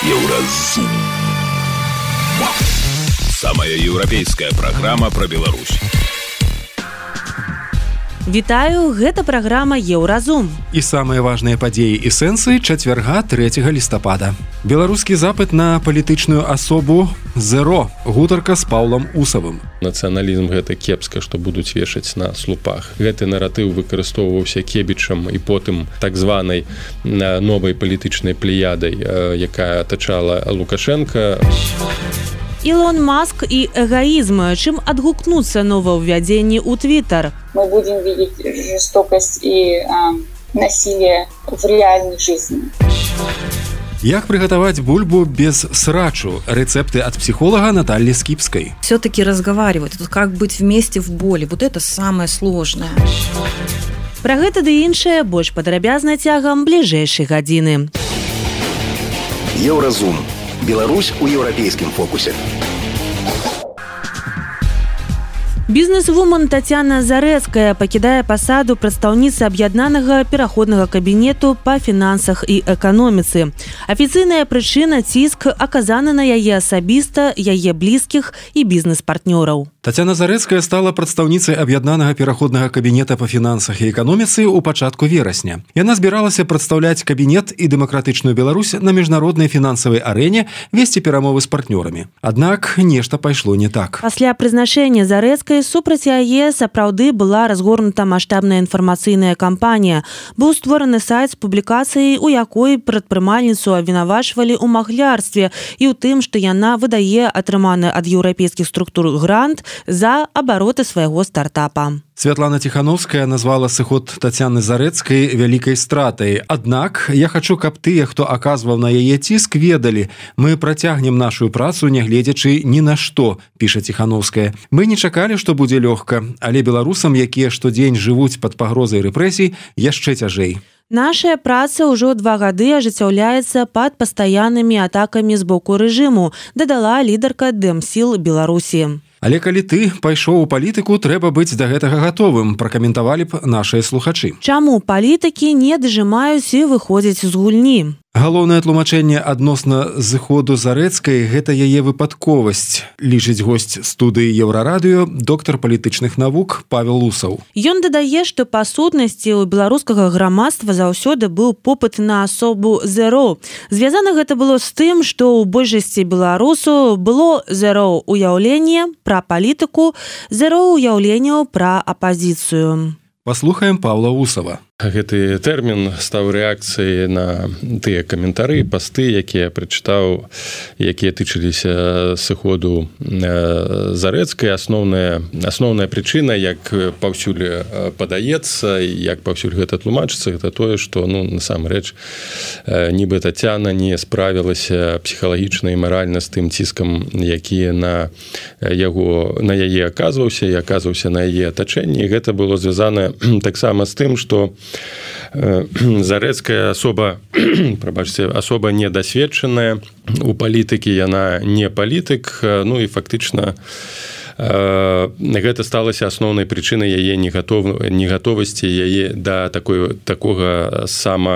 Еўразум. Самая еўрапейская праграма пра Беларусь. Вітаю, гэта праграма Еўразум. І самыя важныя падзеі і сэнсы чацвярга 3 лістапада. Беларускі запыт на палітычную асобу «Зеро». Гутарка з Паўлам Усавым. Нацыяналізм гэта кепска, што будуць вешаць на слупах. Гэты наратыў выкарыстоўваўся Кебічам і потым так званай новай палітычнай плеядай, якая атачала Лукашенка. Илон Маск и эгоизм. Чым адгукнуцца новаўвядзенні ў Твиттер? Мы будем видеть жестокость и насилие в реальной жизни. Як приготовить бульбу без срачу? Рецепты от психолога Натальи Скипской. Все-таки разговаривать, как быть вместе в боли. Вот это самое сложное. Пра гэта ды іншае больш падрабязна цягам бліжэйшай гадзіны. Еўразум. Беларусь у еўрапейскім фокусе. Бізнес-вумен Тацяна Зарэцкая пакідае пасаду прадстаўніцы аб'яднанага пераходнага кабінету па фінансах і эканоміцы. Афіцыйная прычына – ціск, аказаны на яе асабіста, яе блізкіх і бізнес-партнёраў. Тацяна Зарэцкая стала прадстаўніцай аб'яднанага пераходнага кабінета па фінансах і эканоміцы ў пачатку верасня. Яна збіралася прадстаўляць кабінет і дэмакратычную Беларусь на міжнароднай фінансавай арэне, весці перамовы з партнёрамі. Аднак нешта пайшло не так. Пасля прызначэння Зарэцкай супраць яе сапраўды была разгорнута маштабная інфармацыйная кампанія. Быў створаны сайт з публікацыяй, у якой прадпрымальніцу абвінавачвалі ў махлярстве і ў тым, што яна выдае атрыманы ад еўрапейскіх структур грант за абароты свайго стартапа. Святлана Тихановская назвала сыход Тацяны Зарэцкай вялікай стратай. Аднак я хачу, каб тыя, хто аказваў на яе ціск, ведалі, мы працягнем нашу працу, нягледзячы ні на што, піша Тихановская. Мы не чакалі, што будзе лёгка, але беларусам, якія штодзень жывуць пад пагрозай рэпрэсій, яшчэ цяжэй. Нашая праца ўжо 2 гады ажыццяўляецца пад пастаяннымі атакамі з боку рэжыму, дадала лідарка Дэмсіл Беларусі. Але калі ты пайшоў у палітыку, трэба быць да гэтага гатовым, пракаментавалі б нашыя слухачы. Чаму палітыкі не дажымаюць і выходзяць з гульні? Галоўнае тлумачэнне адносна зыходу Зарэцкай – гэта яе выпадковасць, лічыць госць студыі Еўрарадыё, доктар палітычных навук Павел Усаў. Ён дадае, што па сутнасці ў беларускага грамадства заўсёды быў попыт на асобу Зеро. Звязана гэта было з тым, што ў большасці беларусу было Зеро ўяўленне пра палітыку, Зеро ўяўленняў пра апазіцыю. Паслухаем Паўла Усава. Гэты тэрмін стаў рэакцыяй на тыя каментары, пасты, якія прачытаў, якія тычыліся сыходу Зарэцкай. Асноўная прычына, як паўсюль падаецца, як паўсюль гэта тлумачыцца, гэта тое, што насамрэч нібы Тацяна не справілася псіхалагічна і маральна з тым ціскам, які на яе аказваўся і аказваўся на яе атачэнні. Гэта было звязана таксама з тым, што Зарэцкая асоба недасведчаная у палітыкі, яна не палітык, і фактычна гэта сталася асноўнай прычынай яе негатовасці яе да такога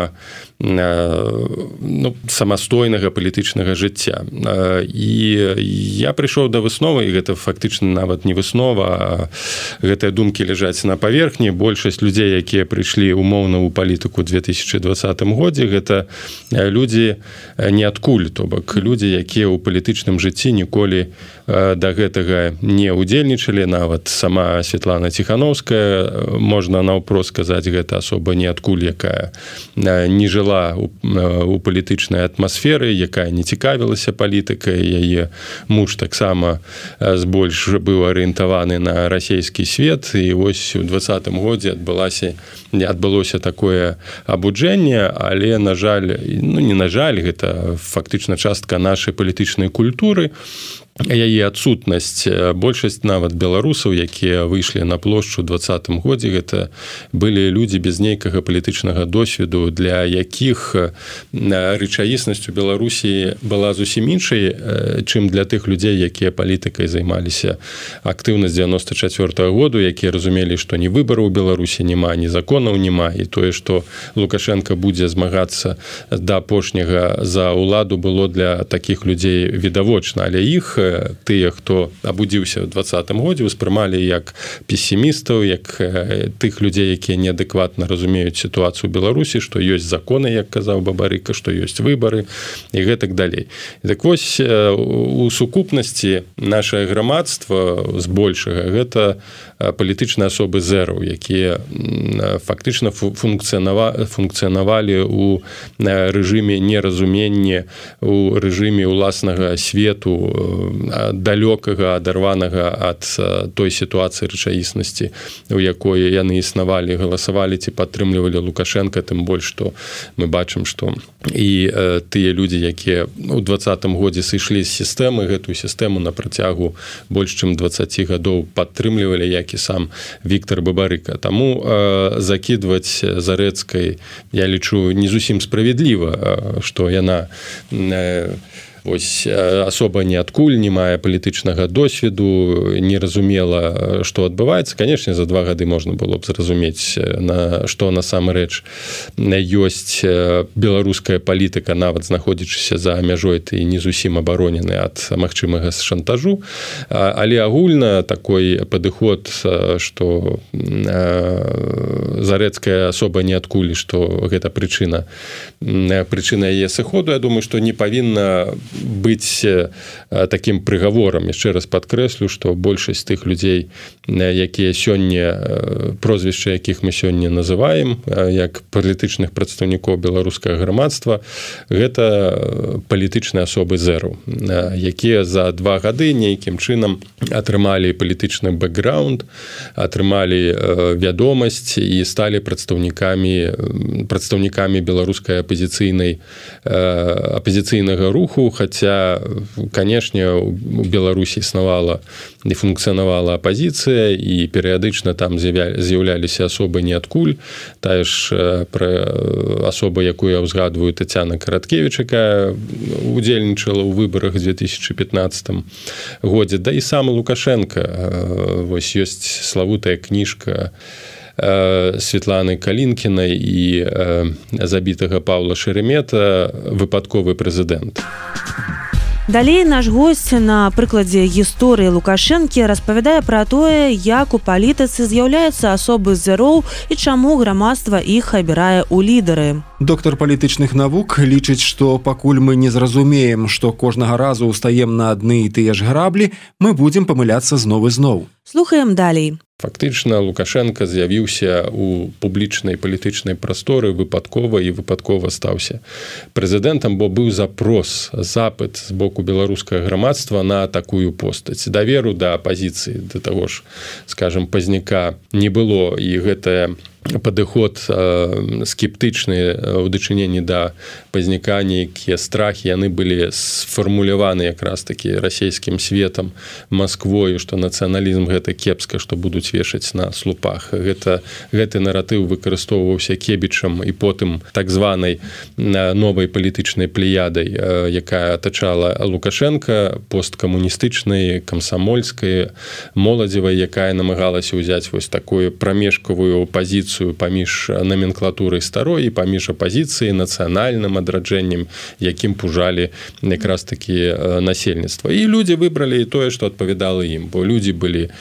самастойнага палітычнага жыцця. І я прыйшоў да высновы, і гэта фактычна нават не выснова, а гэтыя думкі ляжаць на паверхні. Большасць людзей, якія прыйшлі умоўна ў палітыку ў 2020 годзе, гэта людзі ніадкуль, то бок людзі, якія ў палітычным жыцці ніколі да гэтага не удзельнічалі. Нават сама Святлана Тихановская, можна наўпрост сказаць, гэта асоба ніадкуль, якая не жыла у палітычнай атмасферы, якая не цікавілася палітыкай. Яе муж таксама збольш быў арыентаваны на расійскі свет, і вось у 2020 годзе адбылося такое абуджэнне, але, на жаль, не на жаль, гэта фактычна частка нашай палітычнай культуры. яе адсутнасць. Большасць нават беларусаў, якія выйшлі на плошчу ў 2020 годзе, гэта былі людзі без нейкага палітычнага досведу, для якіх рэчаіснасць у Беларусі была зусім іншай, чым для тых людзей, якія палітыкай займаліся актыўна з 94 году, якія разумелі, што ні выбараў у Беларусі няма, ні законаў няма, і тое, што Лукашенко будзе змагацца да апошняга за ўладу, было для такіх людзей відавочна, але іх тыя, хто абудзіўся ў 2020 годзе, успрымалі як песімістаў, як тых людзей, якія неадэкватна разумеюць сітуацыю ў Беларусі, што ёсць законы, як казаў Бабарыка, што ёсць выбары і гэтак далей. І так вось у сукупнасці нашае грамадства збольшага гэта палітычныя асобы зэраў, якія фактычна функцыянавалі ў рэжыме неразумення, у рэжыме ўласнага свету, далёкага, адарванага ад той сітуацыі рэчаіснасці, у якой яны існавалі, галасавалі ці падтрымлівалі Лукашенка, тым больш, што мы бачым, што і тыя людзі, якія ў 2020 годзе сышлі з сістэмы, гэтую сістэму на працягу больш чым 20 гадоў падтрымлівалі, як і сам Віктор Бабарыка. Таму закідваць Зарэцкай, я лічу, не зусім справядліва, што яна ось асоба ніадкуль не мае палітычнага досведу, не разумела, што адбываецца. Канешне, за 2 гады можна было б зразумець, што насамрэч ёсць беларуская палітыка, нават знаходзячыся за мяжой, ты не зусім абаронены ад магчымага шантажу. Але агульна такой падыход, што Зарэцкая асоба ніадкуль, што гэта прычына яе сыходу, я думаю, што не павінна быць такім прыгаворам. Яшчэ раз падкрэслю, што большасць тых людзей, якія сёння, прозвішча якіх мы сёння называем, як палітычных прадстаўнікоў беларускага грамадства, гэта палітычныя асобы зэраў, якія за 2 гады нейкім чынам атрымалі палітычны бэкграунд, атрымалі вядомасць і сталі прадстаўнікамі беларускай апазіцыйнага руху, хаця, канешне, у Беларусі існавала і функцыянавала апазіцыя, і перыядычна там з'яўляліся асобы ніадкуль. Тая ж асоба, якую я ўзгадваю, Тацяна Караткевіч, якая удзельнічала ў выбарах 2015 годзе. Да і сам Лукашенко. Вось ёсць славутая кніжка Светланы Калінкінай і забітага Паўла Шеремета «Выпадковы прэзідэнт». Далей наш госць на прыкладзе гісторыі Лукашэнкі распавядае пра тое, як у палітыцы з'яўляюцца асобы зэроў і чаму грамадства іх абірае ў лідары. Доктар палітычных навук лічыць, што пакуль мы не зразумеем, што кожнага разу ўстаем на адны і тыя ж граблі, мы будзем памыляцца зноў і зноў. Слухаем далей. Фактычна Лукашенко з'явіўся ў публічнай палітычнай прасторы выпадкова стаўся прэзідэнтам, бо быў запыт з боку беларускага грамадства на такую постаць. Даверу да апазіцыі, да таго ж, скажам, пазняка не было, і гэтая падыход скептычны ў дачыненні да пазняка, нейкія страхі, яны былі сфармуляваны якраз такі расійскім светам, Масквою, што нацыяналізм гэта кепска, што будуць вешаць на слупах. Гэты наратыў выкарыстоўваўся Кебічам і потым так званай новай палітычнай плеядай, якая атачала Лукашенка, посткамуністычнай, камсамольскай, моладзевай, якая намагалася ўзяць вось такую прамежкавую пазіцыю паміж номенклатурай старой і паміж апазіцыяй, нацыянальным адраджэннем, якім пужалі якраз такі насельніцтва. І людзі выбралі тое, што адпавядала ім, бо людзі былі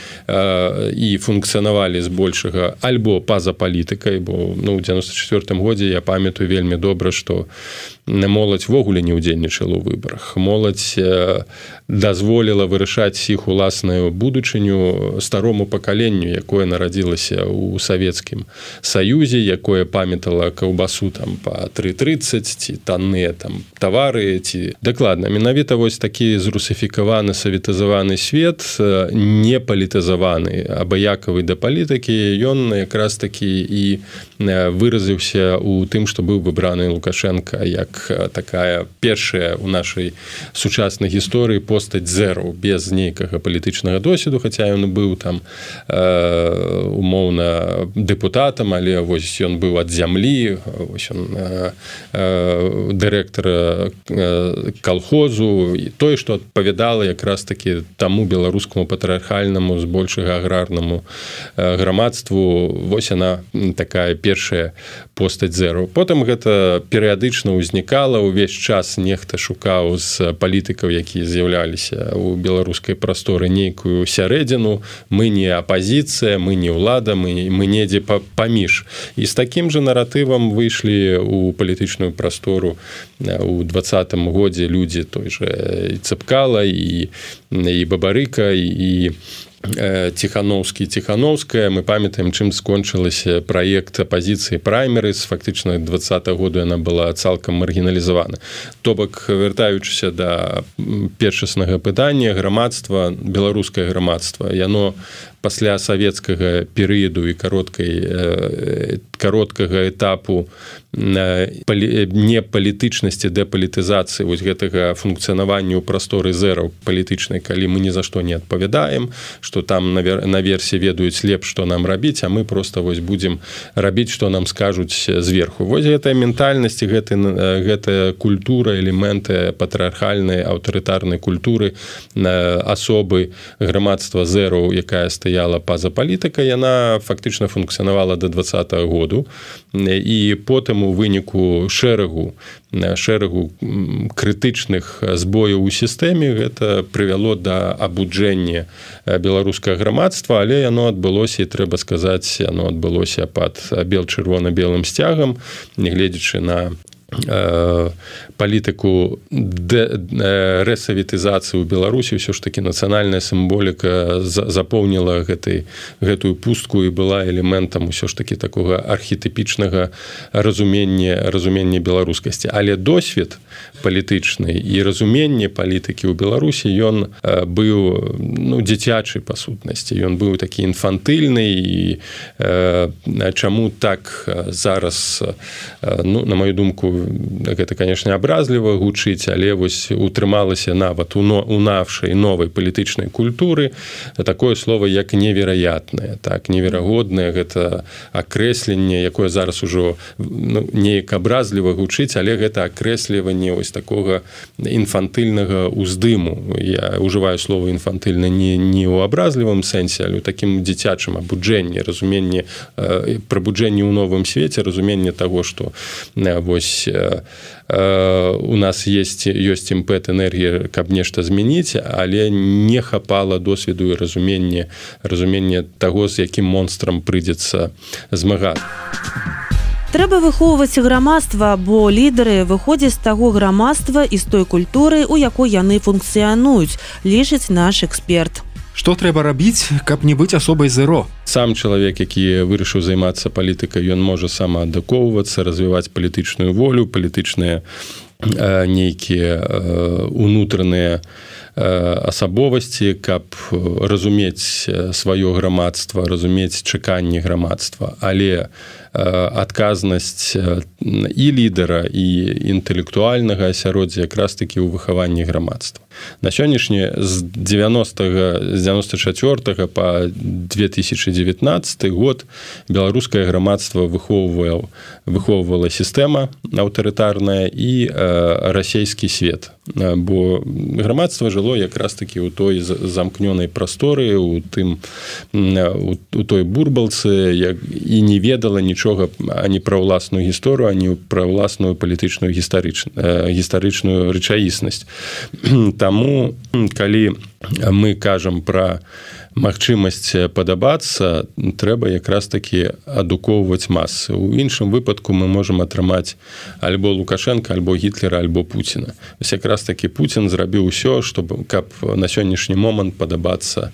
і функцыянавалі збольшага альбо па-за палітыкай, бо ў 94 годзе я памятаю вельмі добра, што моладзь вогуле не ўдзельнічала ў выбарах. Моладзь дазволіла вырашаць іх уласную будучыню старому пакаленню, якое нарадзілася ў Савецкім Саюзе, якое памятала каўбасу там па 3,30 ці танныя там тавары, ці дакладна. Менавіта вось такі зрусіфікаваны, саветызаваны свет, не палітызаваны, абыякавы да палітыкі, ён якраз такі і выразіўся у тым, што быў выбраны Лукашенко як такая першая ў нашай сучаснай гісторыі постаць зеру, без нейкага палітычнага досведу, хаця ён быў там умоўна дэпутатам, але вось ён быў ад зямлі, вось ён дырэктар калхозу, і тое, што адпавядала якраз таки таму беларускаму патрыархальнаму, збольшага аграрнаму грамадству, вось яна такая першая постаць зеру. Потым гэта перыядычна ўзнікала, увесь час нехта шукаў з палітыкаў, якія з'яўляліся ў беларускай прасторы, нейкую сярэдзіну. Мы не апазіцыя, мы не ўлада, мы недзе паміж. І з такім жа наратывам выйшлі ў палітычную прастору у 20-м годзе людзі той же Цепкала, і Бабарыка, і Тихановский, Тихановская. Мы памятаем, чым скончылася праект апазіцыі праймерыз. Фактычна 20-го году яна была цалкам маргіналізавана. То бок, вяртаючыся да першаснага пытання, грамадства, беларускае грамадства, яно пасля савецкага перыяду і кароткага этапу непалітычнасці, дэпалітызацыі вось гэтага функцыянавання ў прасторы зераў палітычнай, калі мы ні за што не адпавядаем, што там наверсе ведаюць лепш, што нам рабіць, а мы проста вось будзем рабіць, што нам скажуць зверху. Вось гэтая ментальнасць, гэтая культура, элементы патрыархальнай, аўтарытарнай культуры асобы грамадства зераў, якая стаяла па-за палітыкай, яна фактычна функцыянавала да 20-го году, і потым у выніку шэрагу крытычных збояў у сістэме гэта прывяло да абуджэння беларускага грамадства, але яно адбылося, і трэба сказаць, яно адбылося пад бел-чырвона-белым сцягам, нягледзячы на палітыку рэсавітызацыі ў Беларусі. Ўсё ж такі нацыянальная сімволіка запоўніла гэтую пустку і была элементам усё ж такі такога архетыпічнага разумення беларускасці. Але досвед палітычны і разуменне палітыкі ў Беларусі, ён быў дзіцячы па сутнасці, ён быў такі інфантыльны, і чаму так зараз, на маю думку, гэта, конечно, абразліва гучыць, але вось утрымалася нават у нашай новай палітычнай культуры такое слово, як невероятнае, так, неверагоднае, гэта акрэсленне, якое зараз ужо неяк абразліва гучыць, але гэта акрэсліванне вось такога інфантыльнага ўздыму. Я ўжываю слово інфантыльна не ў абразлівым сэнсе, але ў такім дзіцячым абуджэнні, разуменне, прабуджэнні ў новым свеце, разуменне таго, што вось у нас ёсць імпэт, энергія, каб нешта змяніць, але не хапала досведу і разумення таго, з якім монстрам прыйдзецца змагацца. Трэба выхоўваць грамадства, бо лідары выходзяць з таго грамадства і з той культуры, у якой яны функцыянуюць, лічыць наш эксперт. Што трэба рабіць, каб не быць асобай зеро? Сам чалавек, які вырашыў займацца палітыкай, ён можа самаадукоўвацца, развіваць палітычную волю, палітычныя нейкія унутраныя асабовасці, каб разумець сваё грамадства, разумець чаканні грамадства, але адказнасць і лідара, і інтэлектуальнага асяроддзя якраз такі ў выхаванні грамадства. На сённяшні з 94 па 2019 год беларускае грамадства выхоўвала сістэма аўтарытарная і расійскі свет, бо грамадства жыло якраз такі ў той замкнёнай прасторы, у той бурбалцы, і не ведала нічога ані пра ўласную гісторыю, ані пра ўласную палітычную гістарычную рэчаіснасць. Таму, калі мы кажам пра магчымасць падабацца, трэба якраз такі адукоўваць масы. У іншым выпадку мы можам атрымаць альбо Лукашенко, альбо Гітлера, альбо Пуціна. Вось якраз такі Пуцін зрабіў усё, каб на сённяшні момант падабацца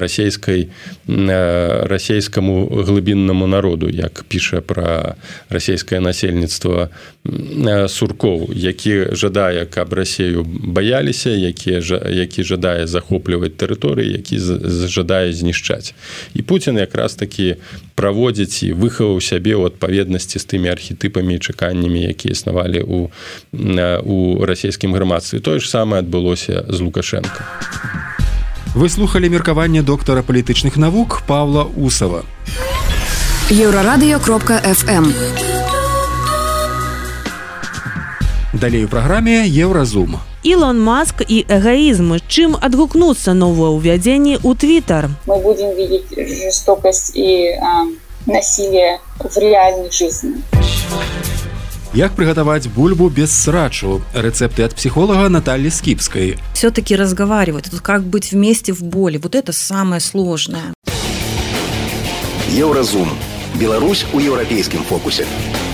расійскаму глыбіннаму народу, як піша пра расійскае насельніцтва Суркоў, які жадае, каб Расію баяліся, які жадае захопліваць тэрыторыі, які жадае жадае знішчаць. І Путін якраз такі праводзіць і выхаваў сябе ў адпаведнасці з тымі архетыпамі і чаканнямі, якія існавалі у расійскім грамадстве. Тое ж самае адбылося з Лукашенко. Вы слухали меркаванне доктара палітычных навук Павла Усова. Еўрарадыё.фм. Далей у праграме Еўразум. Илон Маск и эгоизм. Чем отгукнутся нововведения у Твиттер? Мы будем видеть жестокость и насилие в реальной жизни. Як приготовить бульбу без срачу? Рецепты от психолога Натальи Скипской. Все-таки разговаривать. Тут как быть вместе в боли. Вот это самое сложное. Еўразум. Беларусь у еўрапейскім фокусе.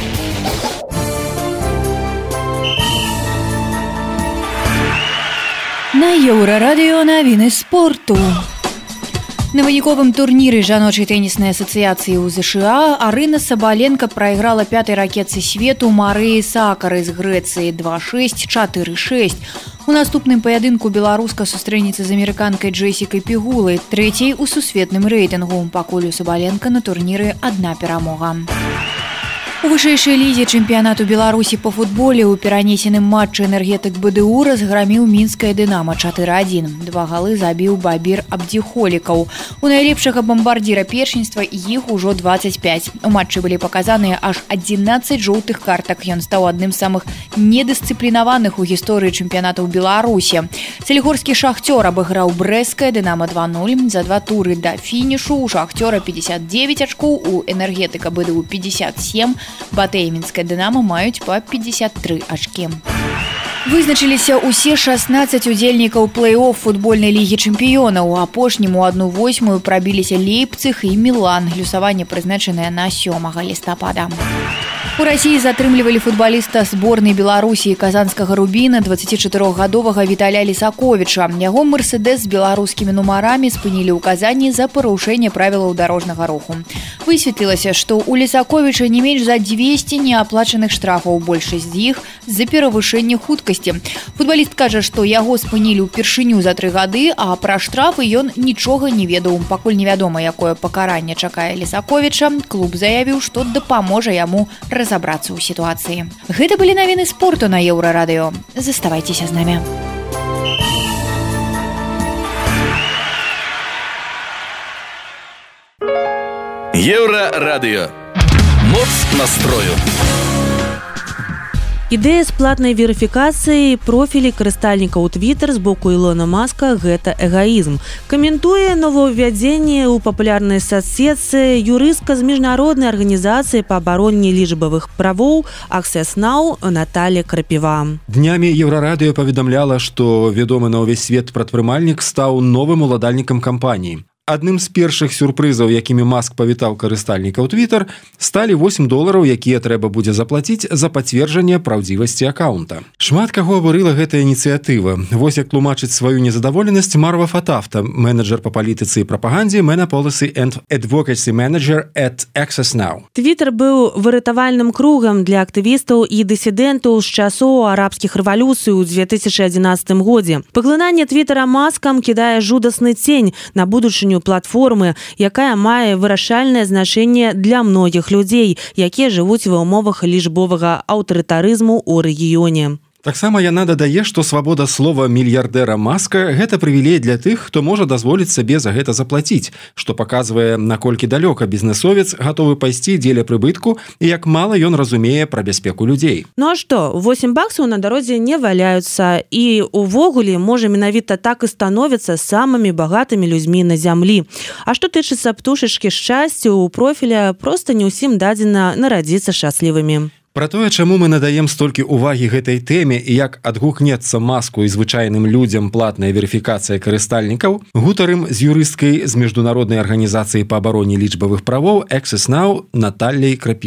На Еўрарадыё навіны спорту. На выніковым турніры жаночай тэніснай асацыяцыі ў ЗША Арына Сабаленка прайграла пятай ракетцы свету Марыі Сакары з Грэцыі 2-6, 4-6. У наступным паядынку беларуска сустрэнецца з амерыканкай Джесікай Пігулай, трэцяй у сусветным рэйтынгу. Пакуль у Сабаленка на турніры адна перамога. У вышэйшай лізе чэмпіянату Беларусі па футболе ў перанесеным матчы энергетык БДУ разграміў мінскае Дынама 4-1. 2 галы забіў Бабір Абдіхолікаў. У найлепшага бамбардзіра першынства іх ужо 25. У матчы былі паказаныя аж 11 жоўтых картак. Ён стаў адным з самых недысцыплінаваных у гісторыі чэмпіянатаў Беларусі. Салігорскі Шахцёр абыграў брэсцкае Дынама 2-0. За 2 туры да фінішу у Шахцёра 59 ачкоў, у энергетыка БДУ 57. Батэй і мінскае Дынама маюць па 53 ачкі. Вызначыліся ўсе 16 удзельнікаў плэй-офф футбольнай лігі чэмпіёнаў. У апошнім у 1/8 прабіліся Лейпцыг і Мілан. Лёсаванне прызначанае на 7 лістапада. У Расіі затрымлівалі футбаліста зборнай Беларусі і казанскага Рубіна 24-гадовага Віталя Лісаковіча. Яго мерседес з беларускімі нумарамі спынілі ў Казані за парушэнне правілаў дарожнага руху. Высветлілася, што ў Лісаковіча не менш за 200 неаплачаных штрафаў, большасць з іх за перавышэнне хуткасці. Футбаліст кажа, што яго спынілі ўпершыню за 3 гады, а пра штрафы ён нічога не ведаў. Пакуль невядома, якое пакаранне чакае Лісаковіча, клуб заявіў, што дапаможа яму разабрацца ў сітуацыі. Гэта былі навіны спорту на Еўрарадыё. Заставайцеся з намі. Еўрарадыё. Моц настрою. Ідэя з платнай верыфікацыі профілі карыстальнікаў Твиттер з боку Ілона Маска – гэта эгоізм. Каментуе новаўвядзенне ў папулярнай соцсетцы юрыстка з міжнароднай арганізацыі па абароне лічбавых правоў Access Now Наталья Крапіва. Днямі Еўрарадыё паведамляла, што вядомы на ўвесь свет прадпрымальнік стаў новым уладальнікам кампаніі. Адным з першых сюрпрызаў, якімі Маск павітаў карыстальнікаў Twitter, сталі $8, якія трэба будзе заплаціць за пацверджанне праўдзівасці акаунта. Шмат каго абурыла гэтая ініцыятыва. Вось як тлумачыць сваю незадаволенасць Марва Фатафта, менеджер па палітыцы і прапагандзе Mena Policy and Advocacy Manager at Access Now. Twitter быў выратавальным кругам для актывістаў і дысідэнтаў з часоў арабскіх рэвалюцый у 2011 годзе. Паглынанне Твиттера Маскам кідае жудасны цень на будучыню платформы, якая мае вырашальнае значэнне для многіх людзей, якія жывуць ва ўмовах лічбовага аўтарытарызму ў рэгіёне. Таксама яна дадае, што свабода слова мільярдэра Маска – гэта прывілей для тых, хто можа дазволіць сабе за гэта заплаціць, што паказвае, наколькі далёка бізнэсовец гатовы пайсці дзеля прыбытку і як мала ён разумее пра бяспеку людзей. Ну а што, $8 на дарозе не валяюцца, і увогуле, можа, менавіта так і становяцца самымі багатымі людзьмі на зямлі. А што тычыцца птушачкі шчасця, у профіля проста не ўсім дадзена нарадзіцца шчаслівымі. Пра тое, чаму мы надаем столькі ўвагі гэтай тэме і як адгукнецца Маску і звычайным людзям платная верыфікацыя карыстальнікаў, гутарым з юрысткай з міжнароднай арганізацыі па абароне лічбавых правоў Access Now Натальяй Крапівай.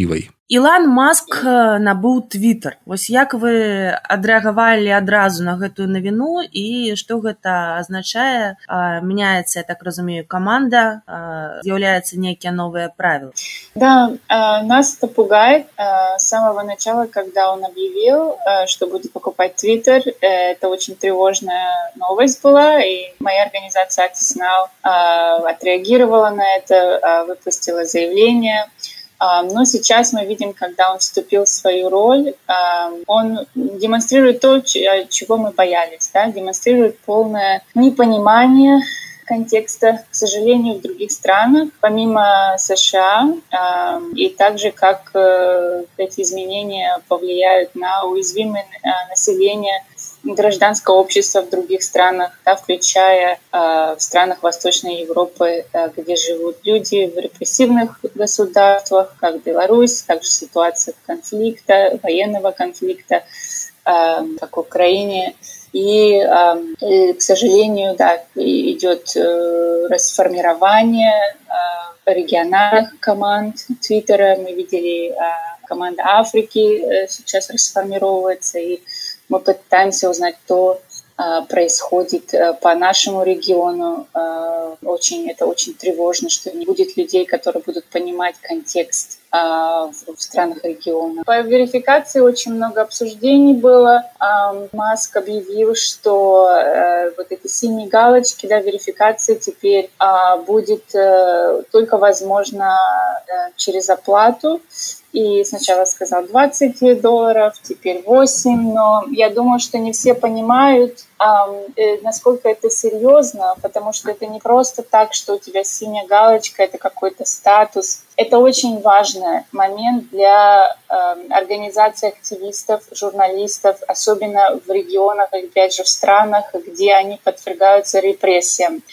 Ілон Маск набыў Twitter. Вось як вы адрэагавалі адразу на гэтую навіну і што гэта азначае? Меняется, я так разумею, команда, з'яўляются некие новые правила? Да, нас это пугает с самого начала, когда он объявил, что будет покупать Twitter. Это очень тревожная новость была, и моя организация Access Now отреагировала на это, выпустила заявление. Но сейчас мы видим, когда он вступил в свою роль, он демонстрирует то, чего мы боялись, да? Демонстрирует полное непонимание контекста, к сожалению, в других странах, помимо США, и также как эти изменения повлияют на уязвимое население, гражданское общество в других странах, да, включая в странах Восточной Европы, где живут люди в репрессивных государствах, как Беларусь, также ситуация конфликта, военного конфликта, как в Украине. И, к сожалению, да, идет расформирование региональных команд Твиттера. Мы видели, команда Африки сейчас расформировывается, и мы пытаемся узнать, что происходит по нашему региону. Это очень тревожно, что не будет людей, которые будут понимать контекст в странах региона. По верификации очень много обсуждений было. Маск объявил, что вот эти синие галочки, да, верификации теперь будет только возможно через оплату. И сначала сказал $20, теперь 8, но я думаю, что не все понимают, насколько это серьезно, потому что это не просто так, что у тебя синяя галочка, это какой-то статус. Это очень важный момент для организаций активистов, журналистов, особенно в регионах, опять же, в странах, где они подвергаются репрессиям.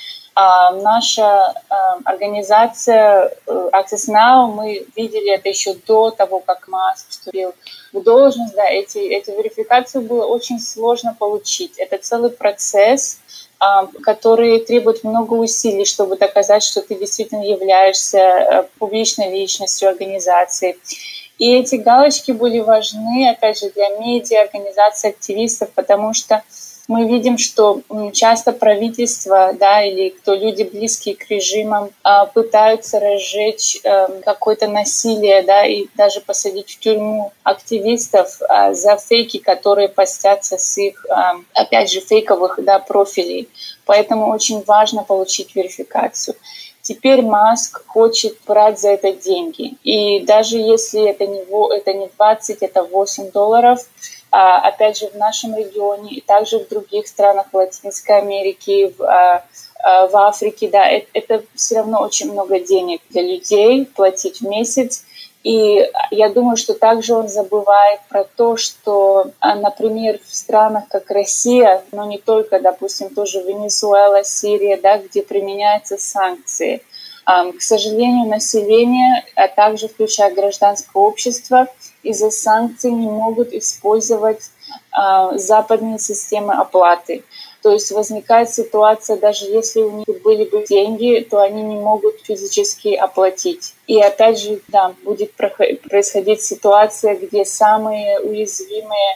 Наша организация Access Now, мы видели это еще до того, как Маск вступил в должность. Да, эти верификации было очень сложно получить. Это целый процесс, который требует много усилий, чтобы доказать, что ты действительно являешься публичной личностью организации. И эти галочки были важны, опять же, для медиа, организаций, активистов, потому что мы видим, что часто правительство, да, или люди близкие к режимам, пытаются разжечь какое-то насилие, да, и даже посадить в тюрьму активистов за фейки, которые постятся с их, опять же, фейковых, да, профилей. Поэтому очень важно получить верификацию. Теперь Маск хочет брать за это деньги. И даже если это не 20, это $8, опять же, в нашем регионе и также в других странах Латинской Америки, в Африке, да, это все равно очень много денег для людей платить в месяц. И я думаю, что также он забывает про то, что, например, в странах, как Россия, но не только, допустим, тоже Венесуэла, Сирия, да, где применяются санкции, к сожалению, население, а также включая гражданское общество, из-за санкций не могут использовать западные системы оплаты. То есть возникает ситуация, даже если у них были бы деньги, то они не могут физически оплатить. И опять же, да, будет происходить ситуация, где самые уязвимые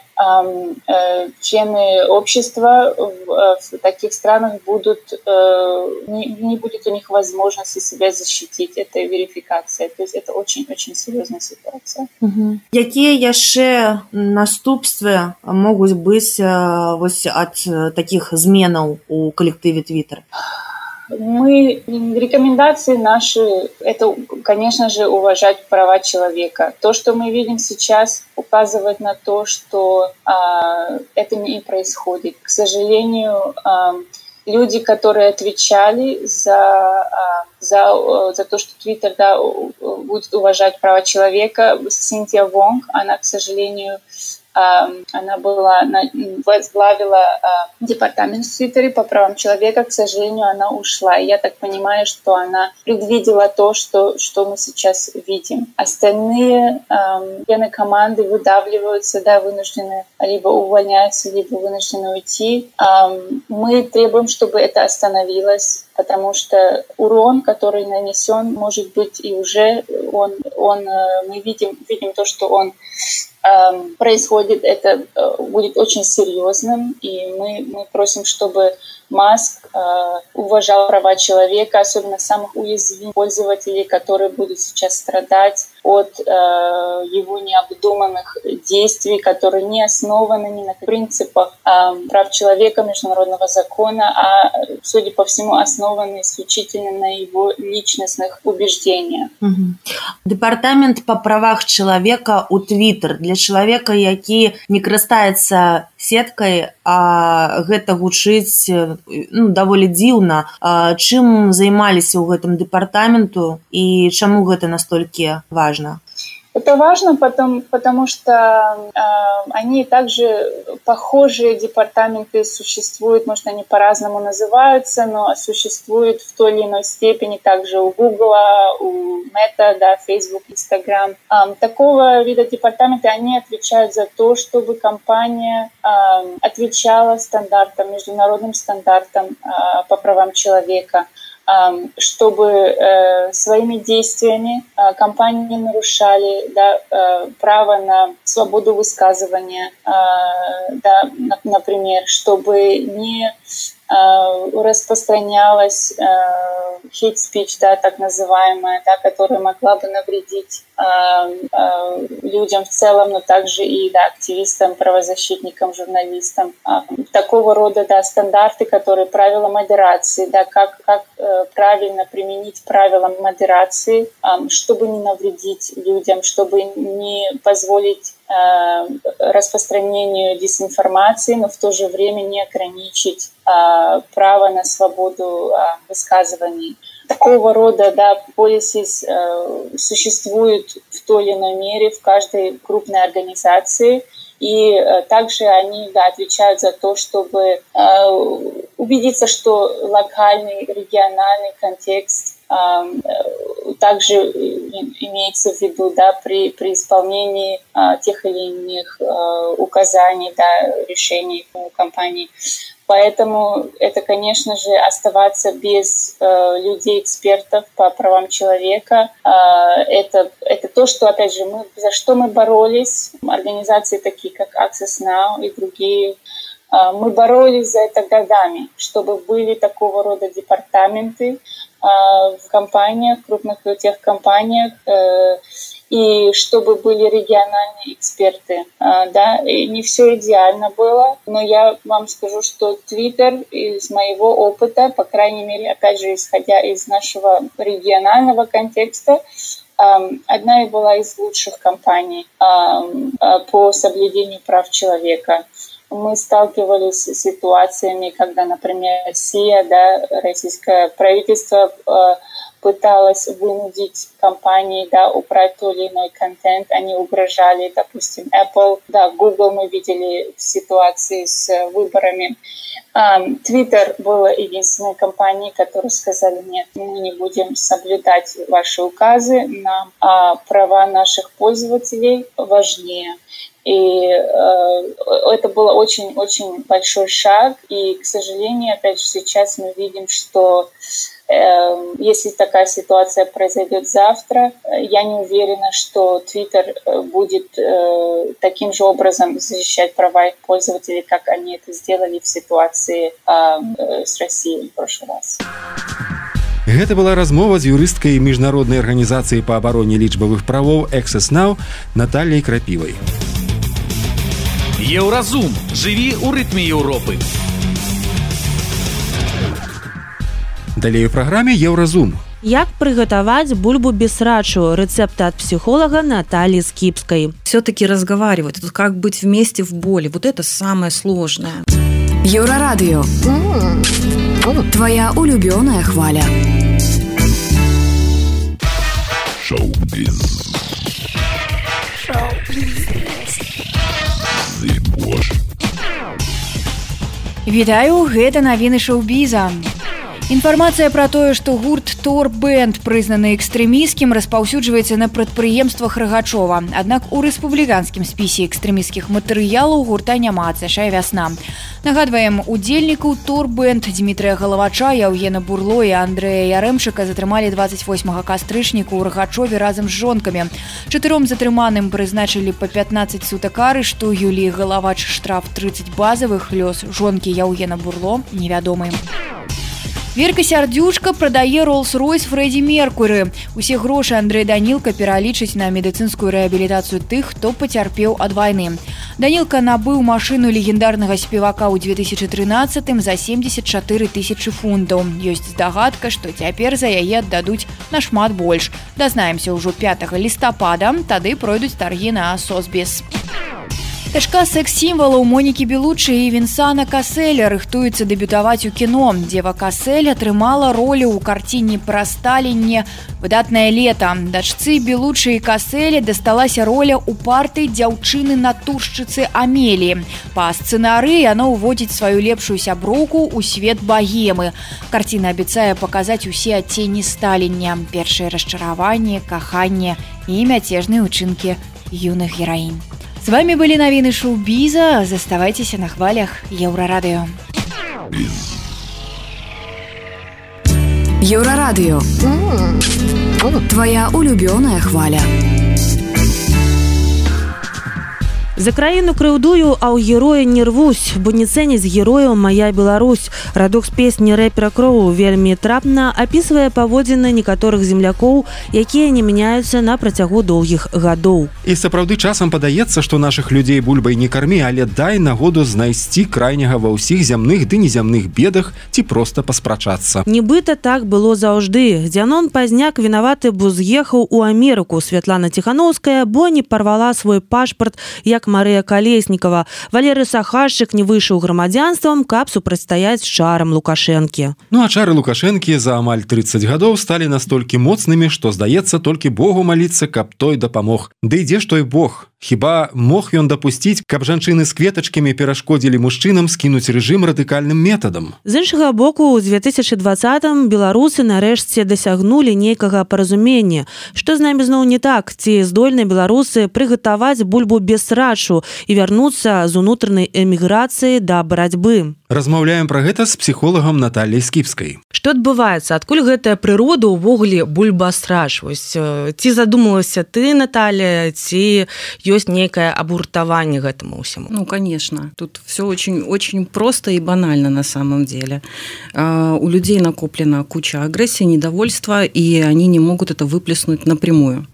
члены общества в таких странах не будет у них возможности себя защитить. Это верификация. То есть это очень-очень серьезная ситуация. Какие яшчэ наступствы могут быть от таких зменаў у коллективе Twitter? Рекомендации наши, это, конечно же, уважать права человека. То, что мы видим сейчас, указывает на то, что это не происходит. К сожалению, люди, которые отвечали за то, что Twitter, да, будет уважать права человека, Синтия Вонг, она, к сожалению, она возглавила департамент в Твиттере по правам человека. К сожалению, она ушла. И я так понимаю, что она предвидела то, что мы сейчас видим. Остальные члены команды выдавливаются, да, вынуждены либо увольняются, либо вынуждены уйти. Мы требуем, чтобы это остановилось, потому что урон, который нанесен, может быть, и уже мы видим то, что он происходит, это будет очень серьезным, и мы просим, чтобы Маск уважал права человека, особенно самых уязвимых пользователей, которые будут сейчас страдать от его необдуманных действий, которые не основаны ни на принципах прав человека, международного закона, а, судя по всему, основаны исключительно на его личностных убеждениях. Департамент по правах человека у Твиттер для человека, які не карыстаецца сеткай, а гэта гучыць даволі дзіўна. Чым займаліся ў гэтым дэпартаменту і чаму гэта настолькі важно? Это важно, потому что они также похожие департаменты существуют, может, они по-разному называются, но существуют в той или иной степени также у Google, у Meta, да, Facebook, Instagram. Такого вида департаменты, они отвечают за то, чтобы компания отвечала международным стандартам по правам человека, чтобы своими действиями компании не нарушали, да, право на свободу высказывания, да, например, чтобы не распространялась hate speech, да, так называемая, да, которая могла бы навредить людям в целом, но также и, да, активистам, правозащитникам, журналистам. Такого рода, да, стандарты, которые правила модерации, да, как правильно применить правила модерации, чтобы не навредить людям, чтобы не позволить распространению дезинформации, но в то же время не ограничить право на свободу высказываний. Такого рода, да, policies существуют в той или иной мере в каждой крупной организации, и также они, да, отвечают за то, чтобы убедиться, что локальный, региональный контекст также имеется в виду, да, при исполнении тех или иных указаний, да, решений компаний. Поэтому это, конечно же, оставаться без людей-экспертов по правам человека. Это то, что, опять же, за что мы боролись. Организации такие, как Access Now и другие, мы боролись за это годами, чтобы были такого рода департаменты в компаниях, крупных техкомпаниях, и чтобы были региональные эксперты. Да, и не все идеально было, но я вам скажу, что Twitter из моего опыта, по крайней мере, опять же, исходя из нашего регионального контекста, одна и была из лучших компаний по соблюдению прав человека. Мы сталкивались с ситуациями, когда, например, Россия, да, российское правительство пыталось вынудить компании, да, убрать тот или иной контент. Они угрожали, допустим, Apple, да, Google мы видели в ситуации с выборами. Twitter была единственной компанией, которые сказали: нет, мы не будем соблюдать ваши указы, нам права наших пользователей важнее. И это был очень-очень большой шаг. И, к сожалению, опять же, сейчас мы видим, что если такая ситуация произойдет завтра, я не уверена, что Twitter будет таким же образом защищать права их пользователей, как они это сделали в ситуации с Россией в прошлый раз. Гэта была размова з юрысткай міжнароднай арганізацыі па абароне лічбавых правоў Access Now Натальяй Крапівай. Еўразум. Жыві ў рытме Еўропы. Далей у праграме Еўразум. Як приготовать бульбу без срачу? Рецепты от психолога Натальи Скипской. Все-таки разговаривать, это как быть вместе в боли. Вот это самое сложное. Еврорадио. Твоя улюбленная хваля. Шоу-биз. Вітаю, гэта навіны шоу-біза. Інфармацыя пра тое, што гурт Торбэнд прызнаны экстрэмісцкім, распаўсюджваецца на прадпрыемствах Рагачова. Аднак у рэспубліканскім спісе экстрэмісцкіх матэрыялаў гурта няма, цяшае вясна. Нагадваем, удзельнікаў Торбэнд Дмітрыя Галавача, Яўгена Бурло і Андрэя Ярэмчыка затрымалі 28 кастрычніка ў Рагачове разам з жонкамі. 4 затрыманым прызначылі па 15 сутак арышту. Юліі Галавач штраф 30 базавых, лёс жонкі Яўгена Бурло невядомы. Верка Сярдзюшка прадае Роллс-Ройс Фрэдзі Меркуры. Усе грошы Андрэй Данілка пералічыць на медыцынскую рэабілітацыю тых, хто пацярпеў ад вайны. Данілка набыў машыну легендарнага спевака ў 2013 за 74 тысячы фунтаў. Ёсць здагадка, што цяпер за яе аддадуць нашмат больш. Дазнаемся ўжо 5 лістапада, тады пройдуць таргі на Сосбіс. Дачка секс-сімвалаў Монікі Белуччы і Вінсана Каселя рыхтуецца дэбютаваць у кіно. Дзева Касель атрымала ролю ў карціне пра Сталінне «Выдатнае лета». Дачцы Белуччы і Каселя дасталася роля ў парты дзяўчыны-натуршчыцы Амеліі. Па сцэнарыі яна ўводзіць сваю лепшую сяброўку ў свет багемы. Карціна абяцае паказаць усе адценні Стаління, першае расчараванне, каханне і мяцежныя ўчынкі юных гераінь. З вами былі навіны шоу-біза. Заставайцеся на хвалях Еўрарадыё. Еўрарадыё. Твоя улюбёная хваля. За краіну крыўдую, а ў героя не рвусь, бо не цэніць герояў мая Беларусь. Радок з песні рэпера Кроу вельмі трапна апісвае паводзіны некаторых землякоў, якія не мяняюцца на працягу доўгіх гадоў. І сапраўды часам падаецца, што нашых людзей бульбай не кармі, але дай нагоду знайсці крайняга ва ўсіх зямных ды незямных бедах ці проста паспрачацца. Нібыта так было заўжды. Дзянон Пазняк вінаваты, бо з'ехаў у Амерыку. Святлана Ціханаўская, бо не парвала свой пашпарт, як Марыя Калеснікова. Валерый Сахашчык не выйшаў грамадзянствам, каб супрацьстаяць чарам Лукашэнкі. Ну а чары Лукашэнкі за амаль 30 гадоў сталі настолькі моцнымі, што, здаецца, толькі Богу маліцца, каб той дапамог. Ды ідзе ж той Бог? Хіба мог ён дапусціць, каб жанчыны з кветачкамі перашкодзілі мужчынам скінуць рэжым радыкальным метадам? З іншага боку, у 2020-м беларусы нарэшце дасягнулі нейкага паразумення. Што з намі зноў не так? Ці здольны беларусы прыгатаваць бульбу без срачу і вярнуцца з унутранай эміграцыі да барацьбы? Размаўляем пра гэта з псіхолагам Натальяй Скіпскай. Што адбываецца? Адкуль гэтая прырода ўвогуле бульба-срач? Ці задумалася ты, Наталья, ці ёсць нейкае абуртаванне гэтаму ўсяму? Ну, конечно. Тут все очень просто и банально на самом деле. У людей накоплена куча агрессии, недовольства, и они не могут это выплеснуть напрямую.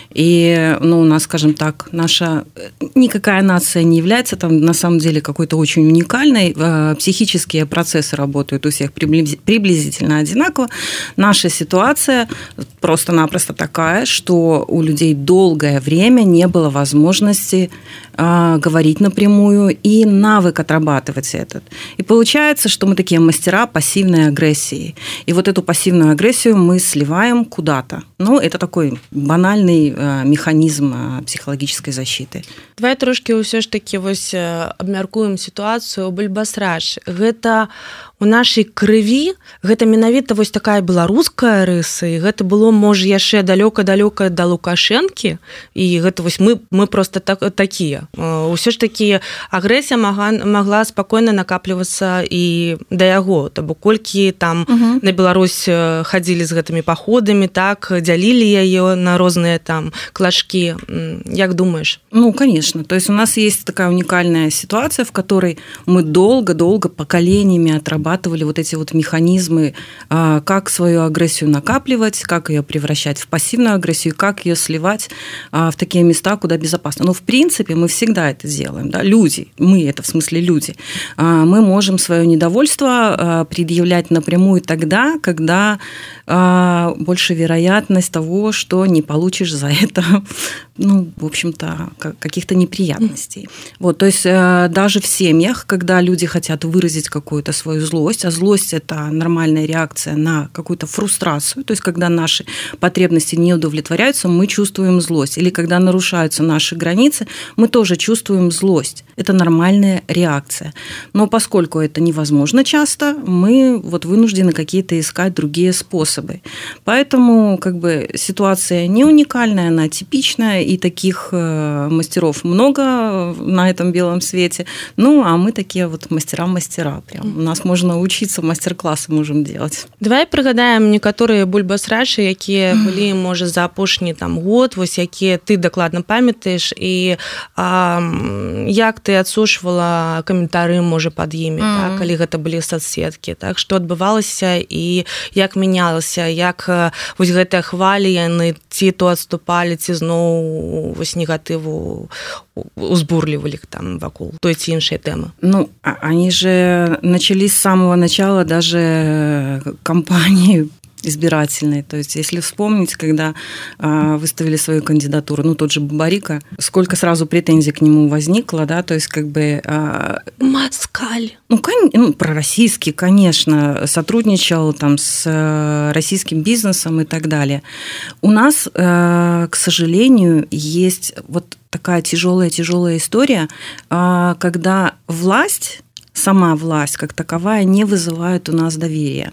И, ну, у нас, скажем так, наша никакая нация не является там на самом деле какой-то очень уникальной. Психические процессы работают у всех приблизительно одинаково. Наша ситуация просто-напросто такая, что у людей долгое время не было возможности говорить напрямую и навык отрабатывать этот. И получается, что мы такие мастера пассивной агрессии. И вот эту пассивную агрессию мы сливаем куда-то. Ну, это такой банальный механізм псіхалагічнай защиты. Давай трошки ўсё ж такі вось абмяркуем сітуацыю. Бульбасрач – гэта у нашай крыві, гэта менавіта вось такая беларуская рыса, і гэта было, можа, яшчэ далёка-далёка да Лукашэнкі, і гэта вось мы просто такія. Усё ж такі агрэсія магла спакойна накаплівацца і да яго. То бок колькі там на Беларусь хадзілі з гэтымі паходамі, так, дзялілі яе на розныя там клашки. Як думаешь? Ну, конечно. То есть у нас есть такая уникальная ситуация, в которой мы долго-долго поколениями отрабатывали вот эти вот механизмы, как свою агрессию накапливать, как ее превращать в пассивную агрессию, как ее сливать в такие места, куда безопасно. Но в принципе мы всегда это делаем. Да? Люди, мы, это в смысле люди, мы можем свое недовольство предъявлять напрямую тогда, когда больше вероятность того, что не получишь за это, ну, в общем-то, каких-то неприятностей. Вот, то есть даже в семьях, когда люди хотят выразить какую-то свою злость, а злость – это нормальная реакция на какую-то фрустрацию, то есть когда наши потребности не удовлетворяются, мы чувствуем злость. Или когда нарушаются наши границы, мы тоже тоже чувствуем злость. Это нормальная реакция. Но поскольку это невозможно часто, мы вот вынуждены какие-то искать другие способы. Поэтому как бы ситуация не уникальная, она типичная, и таких мастеров много на этом белом свете. Ну, а мы такие вот мастера-мастера. Прям. У нас можно учиться, мастер-классы можем делать. Давай пригадаем некоторые бульбасрачы, якія былі, можа, за апошні там год, вось якія ты дакладна памятаеш, і як ты адсушвала каментары, можа, пад імі, так, калі гэта былі соцсеткі, так, што адбывалася і як мянялася, як вось гэтыя хвалі яны ці то адступалі, ці зноў вось негатыву узбурлівалі там вакол той ці іншай тэмы. Ну, они же начались с самого начала, даже кампании избирательной. То есть, если вспомнить, когда выставили свою кандидатуру, ну, тот же Бабарико, сколько сразу претензий к нему возникло, да, то есть, как бы... Москаль. Ну, пророссийский, конечно, сотрудничал там с российским бизнесом и так далее. У нас, к сожалению, есть вот такая тяжелая история, когда сама власть как таковая не вызывает у нас доверия.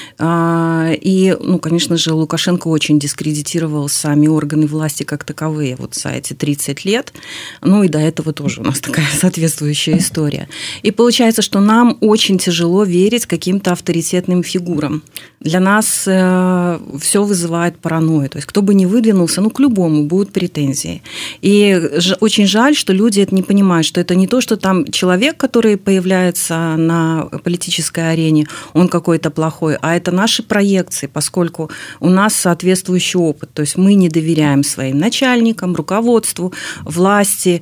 И, ну, конечно же, Лукашенко очень дискредитировал сами органы власти как таковые вот за эти 30 лет. Ну, и до этого тоже у нас такая соответствующая история. И получается, что нам очень тяжело верить каким-то авторитетным фигурам. Для нас все вызывает паранойю. То есть, кто бы ни выдвинулся, ну, к любому будут претензии. И очень жаль, что люди это не понимают, что это не то, что там человек, который появляется на политической арене, он какой-то плохой, а это наши проекции, поскольку у нас соответствующий опыт. То есть мы не доверяем своим начальникам, руководству, власти,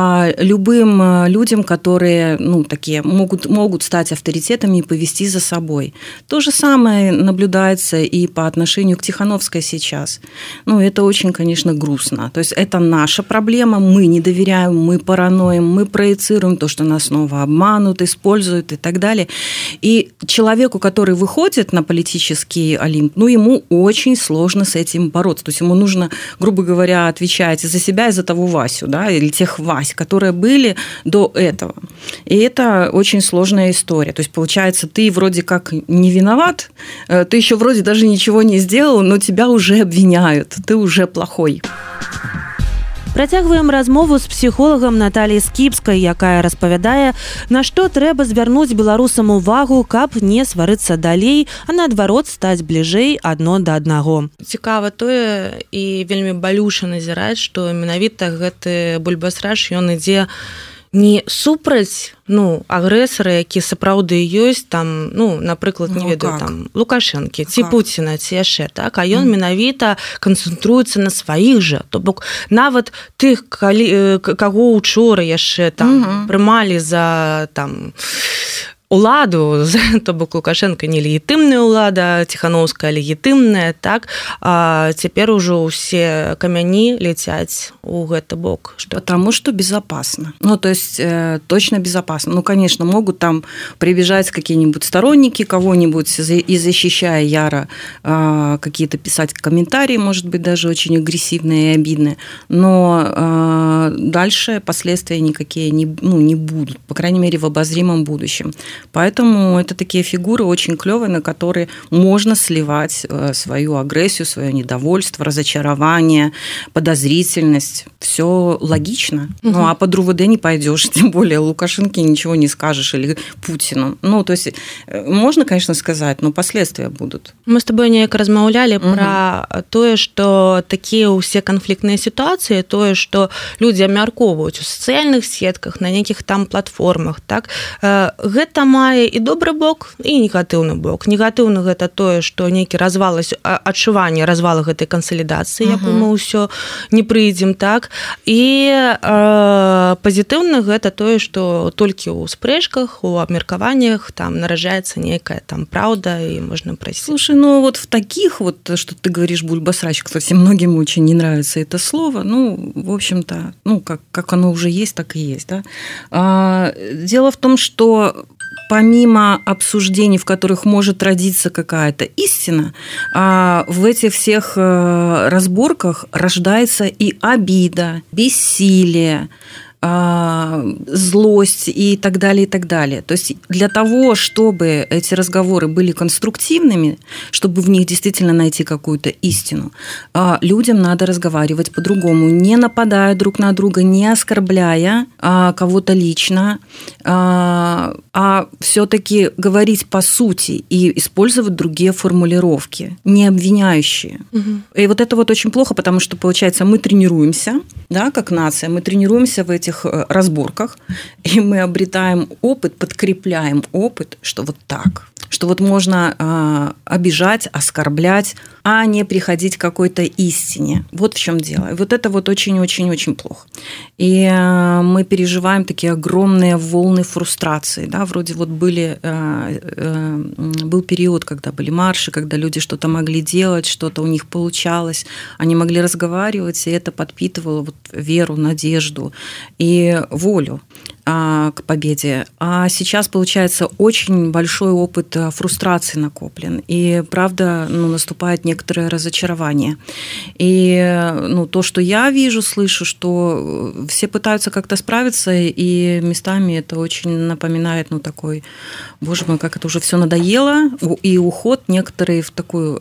любым людям, которые, ну, такие могут стать авторитетами и повести за собой. То же самое наблюдается и по отношению к Тихановской сейчас. Ну, это очень, конечно, грустно. То есть это наша проблема, мы не доверяем, мы параноим, мы проецируем то, что нас снова обманут, используют и так далее. И человеку, который выходит на политический олимп, ну, ему очень сложно с этим бороться. То есть ему нужно, грубо говоря, отвечать за себя и за того Васю, да, или тех Вась, которые были до этого. И это очень сложная история. То есть, получается, ты вроде как не виноват, ты еще вроде даже ничего не сделал, но тебя уже обвиняют, ты уже плохой. Працягваем размову з псіхолагам Наталіяй Скіпскай, якая распавядае, на што трэба звярнуць беларусам увагу, каб не сварыцца далей, а наадварот стаць бліжэй адно да аднаго. Цікава тое і вельмі балюша назіраць, што менавіта гэты бульбасрач, ён ідзе не супраць, ну, агрэсара, які сапраўды ёсць там, ну, напрыклад, не ведаю, там Лукашэнкі ці Пуціна ці яшчэ, так, а ён менавіта канцэнтруецца на сваіх жа, то бок нават тых, каго учора яшчэ там прымалі за там уладу, то бок Лукашенко не легітымная ўлада, Тихановская легітымная, так, а цяпер ужо ўсе камяні ляцяць у гэты бок. Потому что безопасно. Ну, то есть, точно безопасно. Ну, конечно, могут там прибежать какие-нибудь сторонники кого-нибудь и, защищая яро, какие-то писать комментарии, может быть, даже очень агрессивные и обидные, но дальше последствия никакие не будут, по крайней мере, в обозримом будущем. Поэтому это такие фигуры очень клевые, на которые можно сливать свою агрессию, свое недовольство, разочарование, подозрительность. Все логично. Ну, а под РУВД не пойдешь, тем более Лукашенко ничего не скажешь или Путину. Ну, то есть можно, конечно, сказать, но последствия будут. Мы с тобой неяк размаўлялі про тое, что такие ўсе канфліктныя сітуацыі, тое, что люди абмяркоўваюць у сацыяльных сетках, на нейкіх там платформах, так, гэта мае і добры бок, і негатыўны бок. Негатыўны гэта тое, што нейкі адчуванне развала гэтай кансалідацыі, якую мы ўсё не прыйдзем, так, і пазітыўна гэта тое, што толькі ў спрэчках, у абмеркаваннях там наражаецца нейкая там праўда, і можна прайсці. Слушай, ну вот в таких вот, что ты говоришь, бульбасрач, кстати, многим очень не нравится это слово, ну, в общем-то, ну, как оно уже есть, так и есть, да. Дело в том, что помимо обсуждений, в которых может родиться какая-то истина, в этих всех разборках рождается и обида, бессилие, злость и так далее, и так далее. То есть для того, чтобы эти разговоры были конструктивными, чтобы в них действительно найти какую-то истину, людям надо разговаривать по-другому, не нападая друг на друга, не оскорбляя кого-то лично, а все-таки говорить по сути и использовать другие формулировки, не обвиняющие. И вот это вот очень плохо, потому что, получается, мы тренируемся, да, как нация, мы тренируемся в этих разборках, и мы обретаем опыт, подкрепляем опыт, что вот так, что вот можно обижать, оскорблять, а не приходить к какой-то истине. Вот в чем дело. И вот это вот очень-очень-очень плохо. И мы переживаем такие огромные волны фрустрации. Да? Вроде вот был период, когда были марши, когда люди что-то могли делать, что-то у них получалось, они могли разговаривать, и это подпитывало вот веру, надежду и волю к победе. А сейчас, получается, очень большой опыт фрустрации накоплен. И, правда, наступает некоторое разочарование. И то, что я вижу, слышу, что все пытаются как-то справиться, и местами это очень напоминает, такой, боже мой, как это уже все надоело, и уход некоторые в такую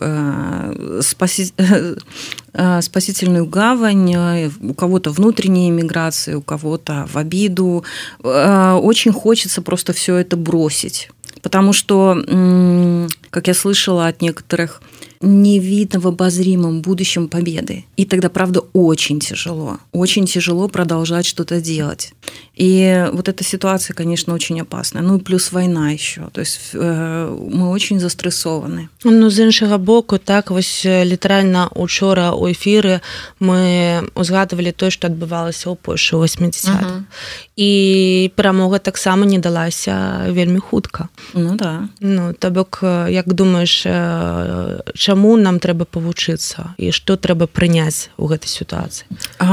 спасительную гавань, у кого-то внутренняя эмиграция, у кого-то в обиду. Очень хочется просто все это бросить, потому что, как я слышала от некоторых, не видно в обозримом будущем победы. И тогда, правда, очень тяжело продолжать что-то делать. И вот эта ситуация, конечно, очень опасная. Ну и плюс война еще. То есть мы очень застрессованы. З іншого боку, так, ось літаральна учора у ефірі ми узгадували те, що відбувалося у Польщі у 80-х. І перемога так само не далася вельми хутка. Ну, да. Тобок, як думаєш, чому нам треба повчитися? І що треба прийняти у гэтай ситуації?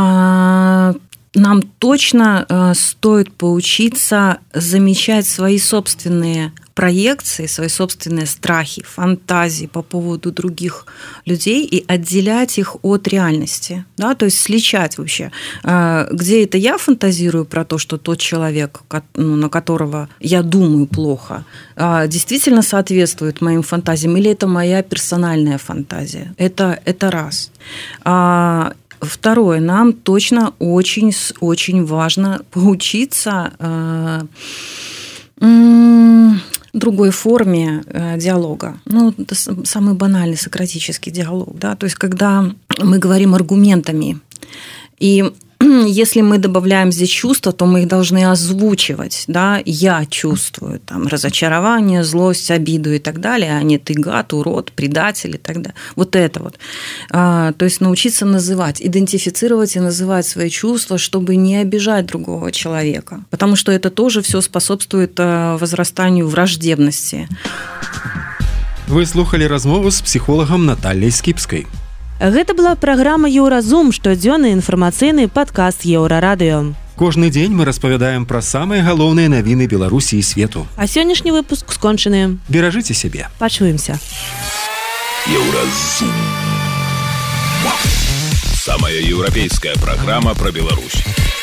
Нам точно стоит поучиться замечать свои собственные проекции, свои собственные страхи, фантазии по поводу других людей и отделять их от реальности. Да? То есть сличать вообще, где это я фантазирую про то, что тот человек, на которого я думаю плохо, действительно соответствует моим фантазиям, или это моя персональная фантазия. Это раз. Второе, нам точно очень важно поучиться другой форме диалога. Это самый банальный сократический диалог. Да? То есть, когда мы говорим аргументами, и если мы добавляем здесь чувства, то мы их должны озвучивать. Да? Я чувствую разочарование, злость, обиду и так далее, а не ты гад, урод, предатель и так далее. Вот это вот. То есть научиться называть, идентифицировать и называть свои чувства, чтобы не обижать другого человека. Потому что это тоже все способствует возрастанию враждебности. Вы слухали размову с психологом Натальей Скипской. Гэта была праграма «Еўразум», штодзённы інфармацыйны падкаст «Еўрарадыё». Кожны дзень мы распавядаем пра самыя галоўныя навіны Беларусі і свету. А сённяшні выпуск скончаны. Беражыце сябе. Пачуемся. «Еўразум». Самая еўрапейская праграма пра Беларусь.